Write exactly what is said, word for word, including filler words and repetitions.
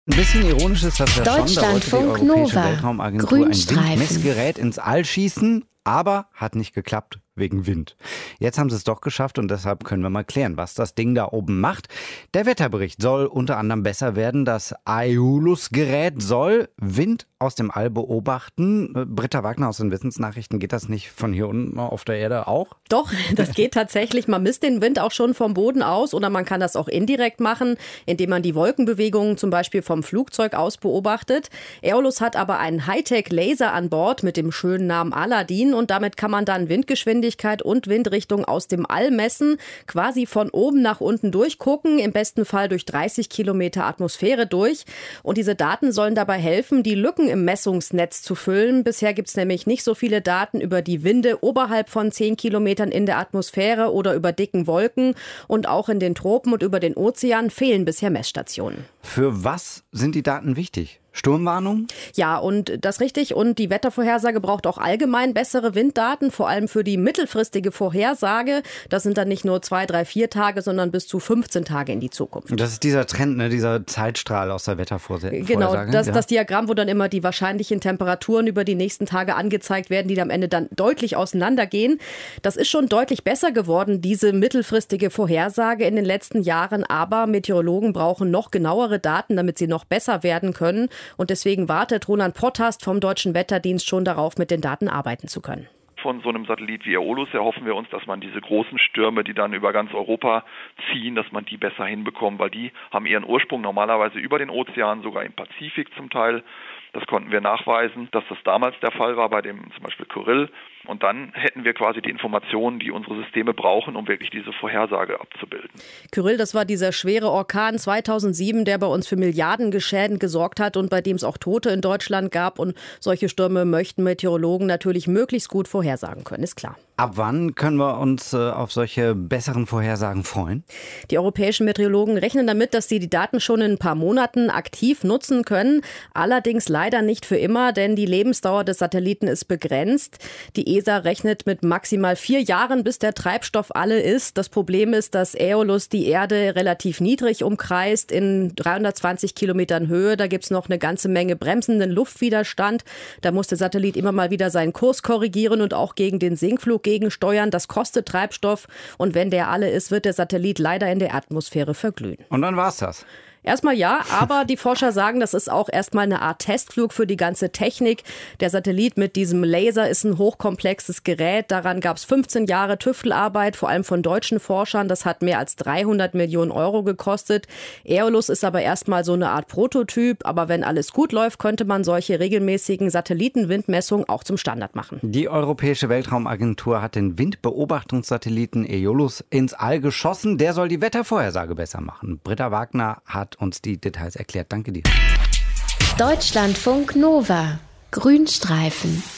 Ein bisschen ironisch ist das ja schon, da wollte die Deutschlandfunk Europäische Nova. Weltraumagentur ein Grünstreifen. Windmessgerät ins All schießen, aber hat nicht geklappt wegen Wind. Jetzt haben sie es doch geschafft und deshalb können wir mal klären, was das Ding da oben macht. Der Wetterbericht soll unter anderem besser werden. Das Aeolus-Gerät soll Wind aus dem All beobachten. Britta Wagner aus den Wissensnachrichten, geht das nicht von hier unten auf der Erde auch? Doch, das geht tatsächlich. Man misst den Wind auch schon vom Boden aus oder man kann das auch indirekt machen, indem man die Wolkenbewegungen zum Beispiel vom Flugzeug aus beobachtet. Aeolus hat aber einen Hightech-Laser an Bord mit dem schönen Namen Aladdin und damit kann man dann Windgeschwindigkeit und Windrichtung aus dem All messen, quasi von oben nach unten durchgucken, im besten Fall durch dreißig Kilometer Atmosphäre durch. Und diese Daten sollen dabei helfen, die Lücken im Messungsnetz zu füllen. Bisher gibt es nämlich nicht so viele Daten über die Winde oberhalb von zehn Kilometern in der Atmosphäre oder über dicken Wolken. Und auch in den Tropen und über den Ozean fehlen bisher Messstationen. Für was sind die Daten wichtig? Sturmwarnung? Ja, und das richtig. Und die Wettervorhersage braucht auch allgemein bessere Winddaten, vor allem für die mittelfristige Vorhersage. Das sind dann nicht nur zwei, drei, vier Tage, sondern bis zu fünfzehn Tage in die Zukunft. Das ist dieser Trend, ne? Dieser Zeitstrahl aus der Wettervorhersage. Genau, das, ja. das Diagramm, wo dann immer die wahrscheinlichen Temperaturen über die nächsten Tage angezeigt werden, die am Ende dann deutlich auseinandergehen. Das ist schon deutlich besser geworden, diese mittelfristige Vorhersage in den letzten Jahren. Aber Meteorologen brauchen noch genauere Daten, damit sie noch besser werden können. Und deswegen wartet Roland Pottast vom Deutschen Wetterdienst schon darauf, mit den Daten arbeiten zu können. Von so einem Satellit wie Aeolus erhoffen wir uns, dass man diese großen Stürme, die dann über ganz Europa ziehen, dass man die besser hinbekommt, weil die haben ihren Ursprung normalerweise über den Ozean, sogar im Pazifik zum Teil. Das konnten wir nachweisen, dass das damals der Fall war bei dem zum Beispiel Kyrill. Und dann hätten wir quasi die Informationen, die unsere Systeme brauchen, um wirklich diese Vorhersage abzubilden. Kyrill, das war dieser schwere Orkan zweitausendsieben, der bei uns für Milliardenschäden gesorgt hat und bei dem es auch Tote in Deutschland gab. Und solche Stürme möchten Meteorologen natürlich möglichst gut vorhersagen können, ist klar. Ab wann können wir uns äh, auf solche besseren Vorhersagen freuen? Die europäischen Meteorologen rechnen damit, dass sie die Daten schon in ein paar Monaten aktiv nutzen können. Allerdings leider nicht für immer, denn die Lebensdauer des Satelliten ist begrenzt. Die E S A rechnet mit maximal vier Jahren, bis der Treibstoff alle ist. Das Problem ist, dass Aeolus die Erde relativ niedrig umkreist, in dreihundertzwanzig Kilometern Höhe. Da gibt es noch eine ganze Menge bremsenden Luftwiderstand. Da muss der Satellit immer mal wieder seinen Kurs korrigieren und auch gegen den Sinkflug gegensteuern. Das kostet Treibstoff und wenn der alle ist, wird der Satellit leider in der Atmosphäre verglühen. Und dann war's das. Erstmal ja, aber die Forscher sagen, das ist auch erstmal eine Art Testflug für die ganze Technik. Der Satellit mit diesem Laser ist ein hochkomplexes Gerät. Daran gab es fünfzehn Jahre Tüftelarbeit, vor allem von deutschen Forschern. Das hat mehr als dreihundert Millionen Euro gekostet. Aeolus ist aber erstmal so eine Art Prototyp. Aber wenn alles gut läuft, könnte man solche regelmäßigen Satellitenwindmessungen auch zum Standard machen. Die Europäische Weltraumagentur hat den Windbeobachtungssatelliten Aeolus ins All geschossen. Der soll die Wettervorhersage besser machen. Britta Wagner hat uns die Details erklärt. Danke dir. Deutschlandfunk Nova. Grünstreifen.